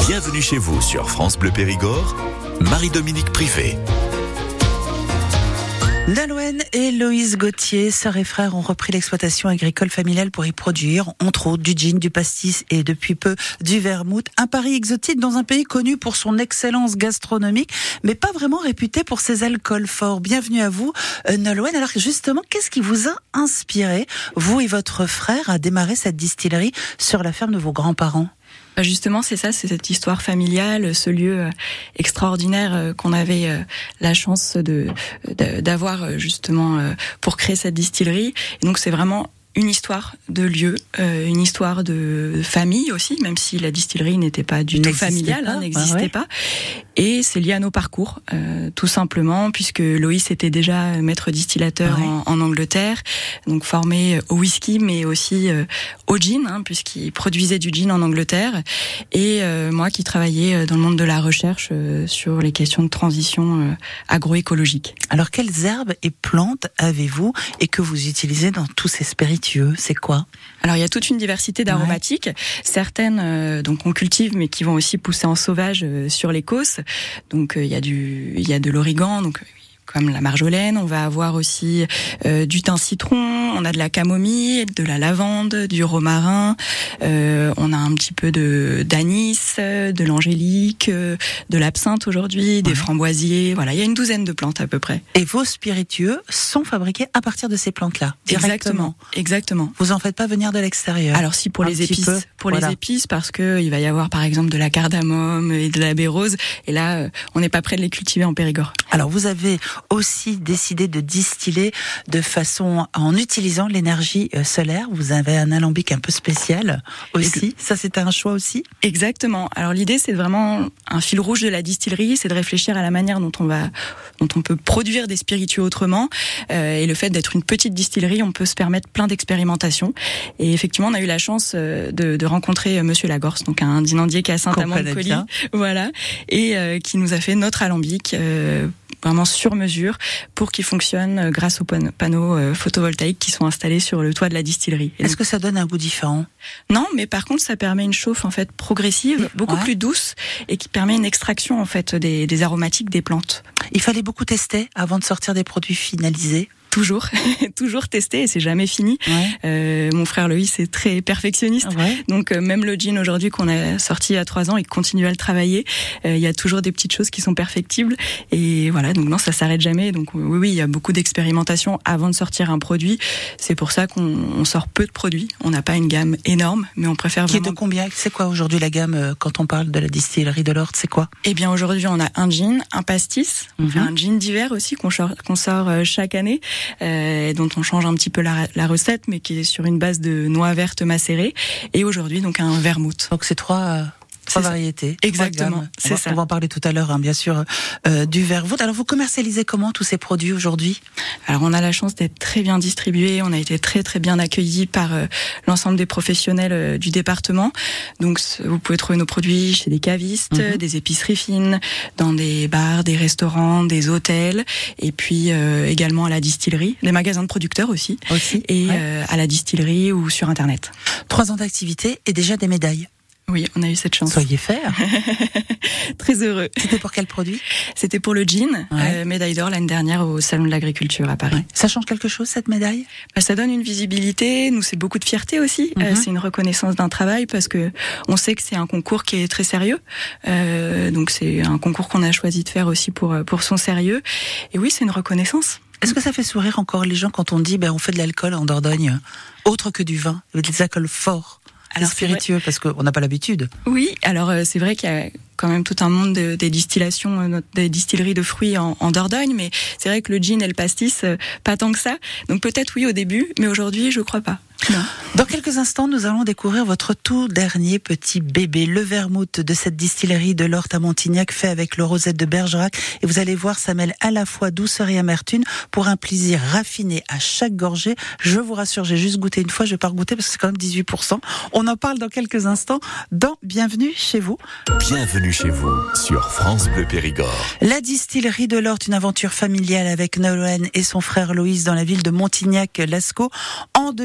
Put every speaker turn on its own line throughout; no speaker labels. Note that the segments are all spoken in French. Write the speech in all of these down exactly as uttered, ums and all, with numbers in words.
Bienvenue chez vous sur France Bleu Périgord, Marie-Dominique Privé.
Nolwenn et Loïs Gauthier, sœurs et frères, ont repris l'exploitation agricole familiale pour y produire, entre autres, du gin, du pastis et depuis peu du vermouth. Un pari exotique dans un pays connu pour son excellence gastronomique, mais pas vraiment réputé pour ses alcools forts. Bienvenue à vous, euh, Nolwenn. Alors justement, qu'est-ce qui vous a inspiré, vous et votre frère, à démarrer cette distillerie sur la ferme de vos grands-parents ?
Justement, c'est ça, c'est cette histoire familiale, ce lieu extraordinaire qu'on avait la chance de, de d'avoir justement pour créer cette distillerie. Et donc, c'est vraiment une histoire de lieu, euh, une histoire de famille aussi, même si la distillerie n'était pas du tout familiale, hein, n'existait ah ouais. pas. Et c'est lié à nos parcours, euh, tout simplement, puisque Loïs était déjà maître distillateur ouais. en, en Angleterre, donc formé au whisky, mais aussi euh, au gin, hein, puisqu'il produisait du gin en Angleterre. Et euh, moi qui travaillais dans le monde de la recherche euh, sur les questions de transition euh, agroécologique.
Alors, quelles herbes et plantes avez-vous et que vous utilisez dans tous ces spiritueux ? C'est quoi ?
Alors il y a toute une diversité d'aromatiques, ouais. certaines euh, donc on cultive mais qui vont aussi pousser en sauvage euh, sur les causses. Donc euh, il y a du il y a de l'origan, donc comme la marjolaine, on va avoir aussi euh, du thym citron, on a de la camomille, de la lavande, du romarin, euh, on a un petit peu de d'anis, de l'angélique, euh, de l'absinthe aujourd'hui, ouais. des framboisiers, voilà, il y a une douzaine de plantes à peu près.
Et vos spiritueux sont fabriqués à partir de ces plantes-là, directement.
Exactement, exactement.
Vous en faites pas venir de l'extérieur.
Alors si pour
un
les épices,
peu,
pour
voilà.
les épices, parce que il va y avoir par exemple de la cardamome et de la baie rose, et là euh, on n'est pas prêt de les cultiver en Périgord.
Alors vous avez aussi décidé de distiller de façon en utilisant l'énergie solaire. Vous avez un alambic un peu spécial aussi. Ça, c'était un choix aussi.
Exactement. Alors l'idée, c'est vraiment un fil rouge de la distillerie, c'est de réfléchir à la manière dont on va, dont on peut produire des spiritueux autrement. Euh, et le fait d'être une petite distillerie, on peut se permettre plein d'expérimentations. Et effectivement, on a eu la chance de, de rencontrer Monsieur Lagorce, donc un dinandier qui est à Saint-Amand-de-Coly, voilà, et euh, qui nous a fait notre alambic. Euh, vraiment sur mesure pour qu'il fonctionne grâce aux panneaux photovoltaïques qui sont installés sur le toit de la distillerie.
Et Est-ce donc, que ça donne un goût différent ?
Non, mais par contre ça permet une chauffe en fait progressive, beaucoup ouais. plus douce et qui permet une extraction en fait des, des aromatiques des plantes.
Il fallait beaucoup tester avant de sortir des produits finalisés.
Toujours, toujours testé et c'est jamais fini. Ouais. Euh, mon frère Loïs est très perfectionniste, ouais. donc euh, même le gin aujourd'hui qu'on a sorti il y a trois ans, il continue à le travailler. Euh, il y a toujours des petites choses qui sont perfectibles et voilà. Donc non, ça s'arrête jamais. Donc oui, oui, il y a beaucoup d'expérimentation avant de sortir un produit. C'est pour ça qu'on on sort peu de produits. On n'a pas une gamme énorme, mais on préfère
Qui
vraiment.
Qui est de combien ? C'est quoi aujourd'hui la gamme euh, quand on parle de la distillerie de l'Orte ? C'est quoi ?
Eh bien aujourd'hui, on a un gin, un pastis, mm-hmm. on fait un gin d'hiver aussi qu'on sort, qu'on sort euh, chaque année. Euh, dont on change un petit peu la, la recette, mais qui est sur une base de noix vertes macérées. Et aujourd'hui, donc un vermouth.
Donc c'est trois... Euh... Trois
c'est
variétés.
Ça. Exactement,
c'est on va,
ça.
On va en parler tout à l'heure, hein, bien sûr, euh, du vermouth. Alors, vous commercialisez comment tous ces produits aujourd'hui ?
Alors, on a la chance d'être très bien distribués. On a été très, très bien accueillis par euh, l'ensemble des professionnels euh, du département. Donc, vous pouvez trouver nos produits chez des cavistes, mm-hmm. des épiceries fines, dans des bars, des restaurants, des hôtels, et puis euh, également à la distillerie, des magasins de producteurs aussi,
aussi
et
ouais.
euh, à la distillerie ou sur Internet.
Trois ans d'activité et déjà des médailles.
Oui, on a eu cette chance.
Soyez fiers.
Très heureux.
C'était pour quel produit ?
C'était pour le gin, ouais. euh, médaille d'or l'année dernière au Salon de l'Agriculture à Paris. Ouais.
Ça change quelque chose, cette médaille ?
Bah, ça donne une visibilité, nous c'est beaucoup de fierté aussi, mm-hmm. euh, c'est une reconnaissance d'un travail parce que on sait que c'est un concours qui est très sérieux, euh, donc c'est un concours qu'on a choisi de faire aussi pour, pour son sérieux, et oui c'est une reconnaissance.
Est-ce que ça fait sourire encore les gens quand on dit ben, on fait de l'alcool en Dordogne, autre que du vin, des alcools forts ? Alors spiritueux, parce qu'on n'a pas l'habitude.
Oui, alors euh, c'est vrai qu'il y a quand même tout un monde de, des distillations, des distilleries de fruits en, en Dordogne, mais c'est vrai que le gin et le pastis, euh, pas tant que ça. Donc peut-être oui au début, mais aujourd'hui je crois pas. Non.
Dans quelques instants, nous allons découvrir votre tout dernier petit bébé, le vermouth de cette distillerie de l'Orte à Montignac, fait avec le rosette de Bergerac. Et vous allez voir, ça mêle à la fois douceur et amertume pour un plaisir raffiné à chaque gorgée. Je vous rassure, j'ai juste goûté une fois, je vais pas regoûter parce que c'est quand même dix-huit pour cent. On en parle dans quelques instants dans Bienvenue chez vous.
Bienvenue chez vous sur France Bleu Périgord.
La distillerie de l'Orte, une aventure familiale avec Nolwenn et son frère Loïs dans la ville de Montignac-Lascaux en deux mille vingt et un.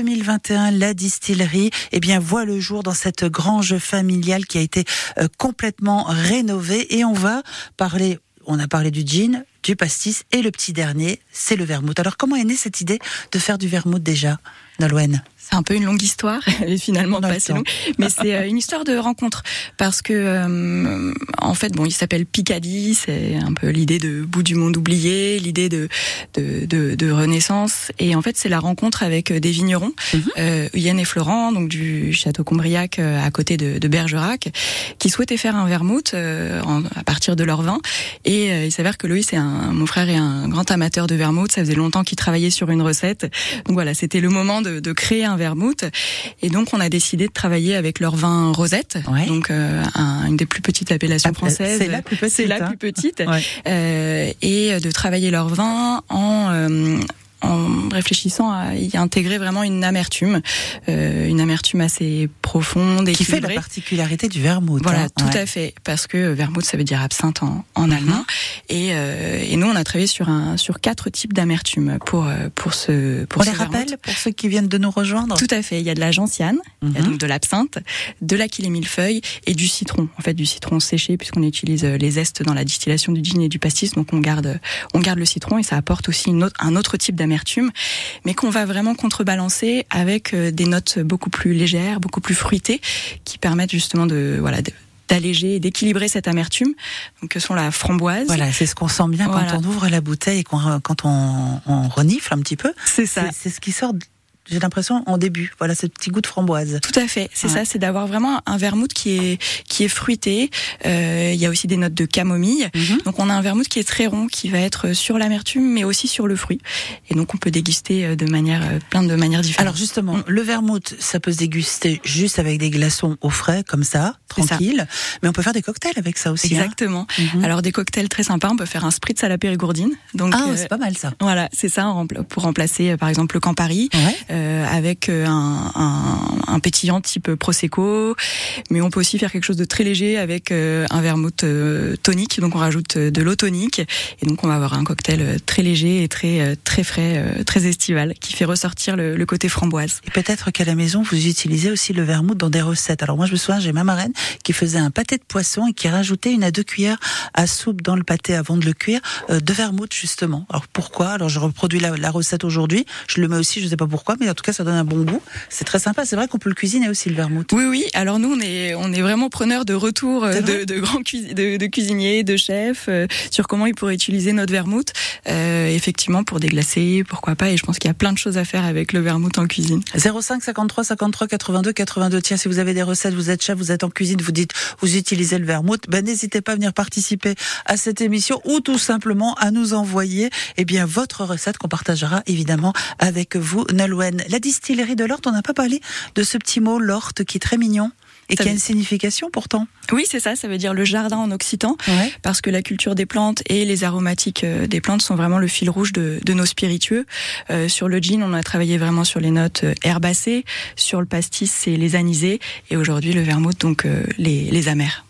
vingt et un, la distillerie, eh bien, voit le jour dans cette grange familiale qui a été euh, complètement rénovée. Et on va parler, on a parlé du gin, du pastis, et le petit dernier, c'est le vermouth. Alors, comment est née cette idée de faire du vermouth déjà, Nolwenn?
C'est un peu une longue histoire, elle est finalement pas si longue, mais c'est une histoire de rencontre, parce que euh, en fait, bon, il s'appelle Picardie, c'est un peu l'idée de bout du monde oublié, l'idée de de, de, de renaissance, et en fait, c'est la rencontre avec des vignerons, mm-hmm. euh, Yann et Florent, donc du château Combriac euh, à côté de, de Bergerac, qui souhaitaient faire un vermouth euh, en, à partir de leur vin, et euh, il s'avère que Loïs, est un, mon frère, est un grand amateur de vermouth, ça faisait longtemps qu'il travaillait sur une recette, donc voilà, c'était le moment de, de créer un vermouth, et donc on a décidé de travailler avec leur vin Rosette, ouais. donc euh, un, une des plus petites appellations françaises.
C'est la plus petite.
C'est la
hein.
plus petite,
ouais.
euh, et de travailler leur vin en euh, en réfléchissant à y intégrer vraiment une amertume, euh, une amertume assez profonde et
qui fait la particularité du vermouth.
Voilà,
hein.
tout
ouais.
à fait, parce que vermouth ça veut dire absinthe en, en mm-hmm. allemand, et, euh, et nous on a travaillé sur un sur quatre types d'amertume pour pour ce pour
on
ce
les
vermouth.
rappelle pour ceux qui viennent de nous rejoindre.
Tout à fait, il y a de la gentiane, mm-hmm. il y a donc de l'absinthe, de l'aquilée millefeuille et du citron. En fait, du citron séché puisqu'on utilise les zestes dans la distillation du gin et du pastis, donc on garde on garde le citron et ça apporte aussi une autre, un autre type d'amertume, mais qu'on va vraiment contrebalancer avec des notes beaucoup plus légères, beaucoup plus fruitées, qui permettent justement de voilà de, d'alléger et d'équilibrer cette amertume, donc que sont la framboise.
Voilà, c'est ce qu'on sent bien voilà. quand on ouvre la bouteille et qu'on, quand on, on renifle un petit peu.
C'est ça.
C'est, c'est ce qui sort. J'ai l'impression en début, voilà, ce petit goût de framboise.
Tout à fait, c'est ouais. ça, c'est d'avoir vraiment un vermouth qui est qui est fruité. Euh, il y a aussi des notes de camomille. Mm-hmm. Donc on a un vermouth qui est très rond, qui va être sur l'amertume, mais aussi sur le fruit. Et donc on peut déguster de manière plein de manières différentes.
Alors justement, mm. le vermouth, ça peut se déguster juste avec des glaçons au frais, comme ça, tranquille. Ça. Mais on peut faire des cocktails avec ça aussi.
Exactement.
Hein. Mm-hmm.
Alors des cocktails très sympas. On peut faire un spritz à la périgourdine. Donc
ah,
euh,
c'est pas mal ça.
Voilà, c'est ça pour remplacer par exemple le Campari. Ouais. Euh, avec un, un, un pétillant type Prosecco, mais on peut aussi faire quelque chose de très léger avec un vermouth tonique, donc on rajoute de l'eau tonique, et donc on va avoir un cocktail très léger et très très frais, très estival, qui fait ressortir le, le côté framboise.
Et peut-être qu'à la maison, vous utilisez aussi le vermouth dans des recettes. Alors moi, je me souviens, j'ai ma marraine qui faisait un pâté de poisson et qui rajoutait une à deux cuillères à soupe dans le pâté avant de le cuire, euh, de vermouth justement. Alors pourquoi ? Alors je reproduis la, la recette aujourd'hui, je le mets aussi, je sais pas pourquoi, mais en tout cas ça donne un bon goût. C'est très sympa. C'est vrai qu'on peut le cuisiner aussi, le vermouth.
Oui, oui. Alors nous, on est, on est vraiment preneurs de retours de, de grands cuis, de, de cuisiniers, de chefs, euh, sur comment ils pourraient utiliser notre vermouth. Euh, effectivement, pour déglacer, pourquoi pas. Et je pense qu'il y a plein de choses à faire avec le vermouth en cuisine.
zéro cinq cinquante-trois cinquante-trois quatre-vingt-deux quatre-vingt-deux. Tiens, si vous avez des recettes, vous êtes chef, vous êtes en cuisine, vous dites, vous utilisez le vermouth, ben n'hésitez pas à venir participer à cette émission ou tout simplement à nous envoyer, eh bien, votre recette qu'on partagera évidemment avec vous, Nolwenn. La distillerie de l'Orte, on n'a pas parlé de ce petit mot, l'Orte, qui est très mignon et ça qui a une signification pourtant.
Oui, c'est ça, ça veut dire le jardin en occitan, ouais. parce que la culture des plantes et les aromatiques des plantes sont vraiment le fil rouge de, de nos spiritueux. Euh, sur le gin, on a travaillé vraiment sur les notes herbacées, sur le pastis, c'est les anisés, et aujourd'hui le vermouth, donc euh, les, les amers.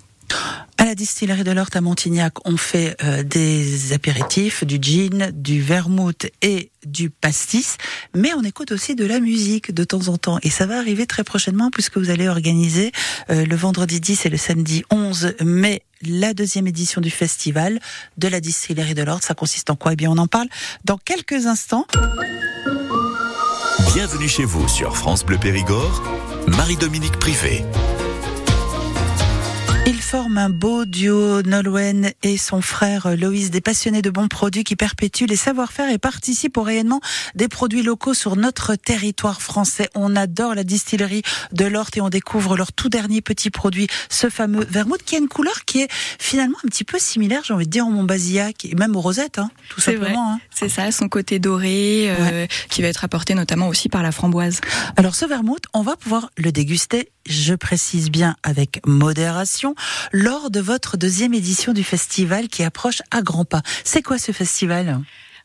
À la distillerie de l'Orte à Montignac, on fait euh, des apéritifs, du gin, du vermouth et du pastis, mais on écoute aussi de la musique de temps en temps. Et ça va arriver très prochainement puisque vous allez organiser euh, le vendredi dix et le samedi onze mai la deuxième édition du festival de la distillerie de l'Orte. Ça consiste en quoi ? Eh bien, on en parle dans quelques instants.
Bienvenue chez vous sur France Bleu Périgord, Marie-Dominique Privé.
Ils forment un beau duo, Nolwenn et son frère Loïs, des passionnés de bons produits qui perpétuent les savoir-faire et participent au rayonnement des produits locaux sur notre territoire français. On adore la distillerie de l'Orte et on découvre leur tout dernier petit produit, ce fameux vermouth qui a une couleur qui est finalement un petit peu similaire, j'ai envie de dire, au Montbazillac et même aux rosettes, hein, tout
c'est
simplement.
Vrai.
Hein.
C'est ça, son côté doré, euh, ouais. qui va être apporté notamment aussi par la framboise.
Alors ce vermouth, on va pouvoir le déguster, je précise bien avec modération, lors de votre deuxième édition du festival qui approche à grands pas. C'est quoi ce festival ?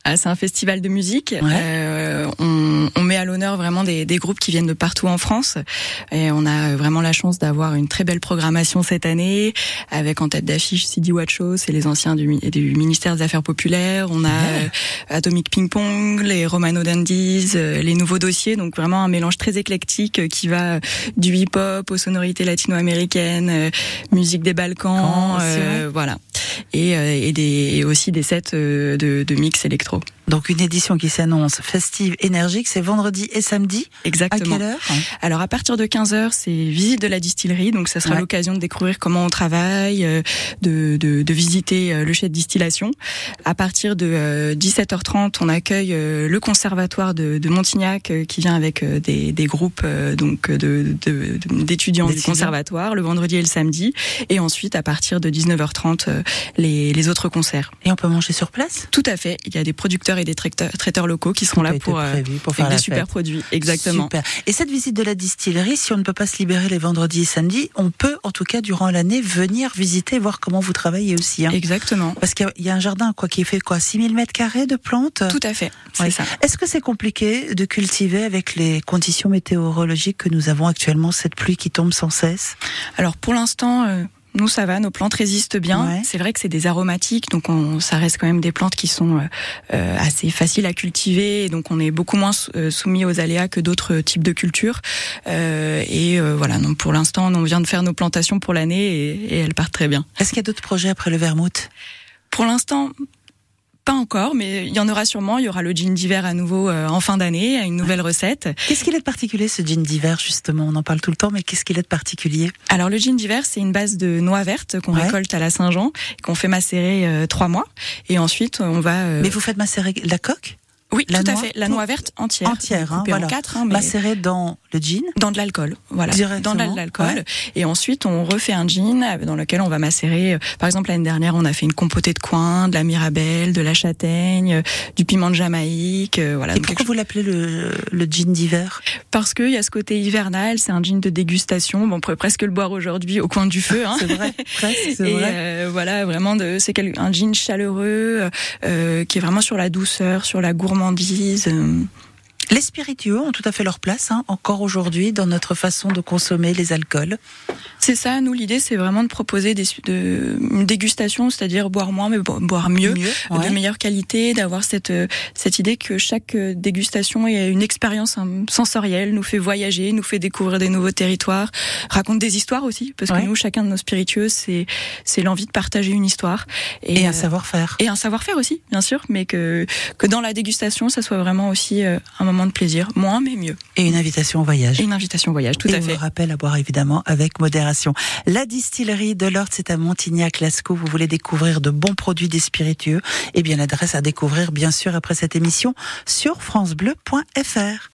Ah, c'est un festival de musique.
Ouais.
Euh, on, on met à l'honneur vraiment des, des groupes qui viennent de partout en France. Et on a vraiment la chance d'avoir une très belle programmation cette année, avec en tête d'affiche C D Watcho, c'est les anciens du, du ministère des Affaires populaires. On a ouais. euh, Atomic Ping Pong, les Romano Dandies, euh, les Nouveaux Dossiers. Donc vraiment un mélange très éclectique euh, qui va du hip-hop aux sonorités latino-américaines, euh, musique des Balkans, euh, voilà. Et, euh, et, des, et aussi des sets euh, de, de mix électro.
Donc une édition qui s'annonce festive, énergique, c'est vendredi et samedi.
Exactement.
À quelle heure ?
Alors à partir de quinze heures, c'est visite de la distillerie, donc ça sera ouais. l'occasion de découvrir comment on travaille, euh, de, de, de visiter euh, le chai de distillation. À partir de euh, dix-sept heures trente, on accueille euh, le conservatoire de, de Montignac euh, qui vient avec euh, des, des groupes euh, donc de, de, de, d'étudiants du conservatoire le vendredi et le samedi. Et ensuite à partir de dix-neuf heures trente, euh, les, les autres concerts.
Et on peut manger sur place ?
Tout à fait. Il y a des producteurs et des traiteurs, traiteurs locaux qui seront
Tout
là pour,
prévu, pour
faire
des
super
fête.
produits. Exactement.
Super. Et cette visite de la distillerie, si on ne peut pas se libérer les vendredis et samedis, on peut en tout cas durant l'année venir visiter, voir comment vous travaillez aussi. Hein.
Exactement.
Parce qu'il y a un jardin quoi qui fait quoi, six mille mètres carrés de plantes.
Tout à fait. C'est
ouais.
ça.
Est-ce que c'est compliqué de cultiver avec les conditions météorologiques que nous avons actuellement, cette pluie qui tombe sans cesse ?
Alors pour l'instant. Euh... Nous, ça va, nos plantes résistent bien. Ouais. C'est vrai que c'est des aromatiques, donc on, ça reste quand même des plantes qui sont euh, assez faciles à cultiver, et donc on est beaucoup moins euh, soumis aux aléas que d'autres types de cultures. Euh, et euh, voilà, donc pour l'instant, on vient de faire nos plantations pour l'année et, et elles partent très bien.
Est-ce qu'il y a d'autres projets après le vermouth ?
Pour l'instant... Pas encore, mais il y en aura sûrement. Il y aura le gin d'hiver à nouveau euh, en fin d'année, une nouvelle recette.
Qu'est-ce qu'il est de particulier, ce gin d'hiver, justement ? On en parle tout le temps, mais qu'est-ce qu'il est de particulier ?
Alors, le gin d'hiver, c'est une base de noix vertes qu'on ouais. récolte à la Saint-Jean, qu'on fait macérer euh, trois mois. Et ensuite, on va... Euh...
Mais vous faites macérer la coque ?
Oui,
la
tout
noix,
à fait. La noix verte entière.
Entière, hein, voilà.
En quatre, hein, mais...
macérée dans le gin.
Dans de l'alcool, voilà. Dans de l'alcool.
Ouais.
Et ensuite, on refait un gin dans lequel on va macérer. Par exemple, l'année dernière, on a fait une compotée de coin, de la mirabelle, de la châtaigne, du piment de Jamaïque, euh, voilà.
Et donc, pourquoi vous l'appelez le, le gin d'hiver ?
Parce qu'il y a ce côté hivernal. C'est un gin de dégustation. Bon, on pourrait presque le boire aujourd'hui au coin du feu. Hein.
C'est vrai, presque. C'est
Et
vrai.
Euh, voilà, vraiment, de, c'est un gin chaleureux euh, qui est vraiment sur la douceur, sur la gourmandise. Euh,
Les spiritueux ont tout à fait leur place, hein, encore aujourd'hui, dans notre façon de consommer les alcools.
C'est ça, nous, l'idée, c'est vraiment de proposer des, de, une dégustation, c'est-à-dire boire moins, mais boire mieux, mieux ouais. de meilleure qualité, d'avoir cette, cette idée que chaque dégustation est une expérience sensorielle, nous fait voyager, nous fait découvrir des nouveaux territoires, raconte des histoires aussi, parce ouais. que nous, chacun de nos spiritueux, c'est, c'est l'envie de partager une histoire.
Et, et un euh, savoir-faire.
Et un savoir-faire aussi, bien sûr, mais que, que dans la dégustation, ça soit vraiment aussi euh, un moment de plaisir, moins mais mieux.
Et une invitation au voyage.
Et une invitation au voyage, tout
et
à fait.
Et on rappelle à boire évidemment avec modération. La distillerie de l'Orth, c'est à Montignac-Lascaux. Vous voulez découvrir de bons produits des spiritueux ? Eh bien, l'adresse à découvrir, bien sûr, après cette émission sur francebleu point f r.